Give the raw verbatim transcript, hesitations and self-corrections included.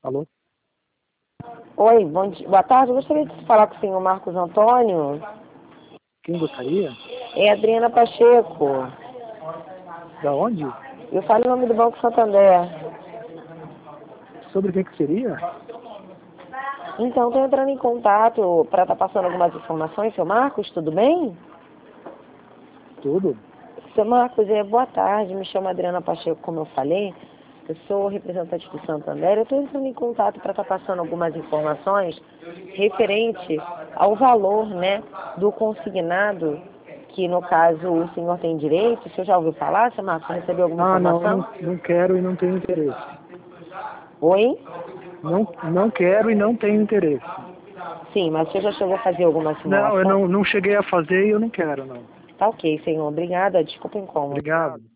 Alô? Oi, bom dia. Boa tarde. Eu gostaria de falar com o senhor Marcos Antônio. Quem gostaria? É Adriana Pacheco. Da onde? Eu falo em nome do Banco Santander. Sobre o que que seria? Então, estou entrando em contato para estar passando algumas informações. Seu Marcos, tudo bem? Tudo? Seu Marcos, é, boa tarde. Me chamo Adriana Pacheco, como eu falei. Eu sou representante do Santander. Eu estou entrando em contato para estar passando algumas informações referente ao valor, né, do consignado, que no caso o senhor tem direito. O senhor já ouviu falar, seu Marcos? Você recebeu alguma Ah, não, eu informação? não, não quero e não tenho interesse. Oi? Não, não quero e não tenho interesse. Sim, mas o senhor já chegou a fazer alguma Não, eu simulação? não, não cheguei a fazer e eu não quero, não. Tá ok, senhor. Obrigada. Desculpa o incômodo. Obrigado.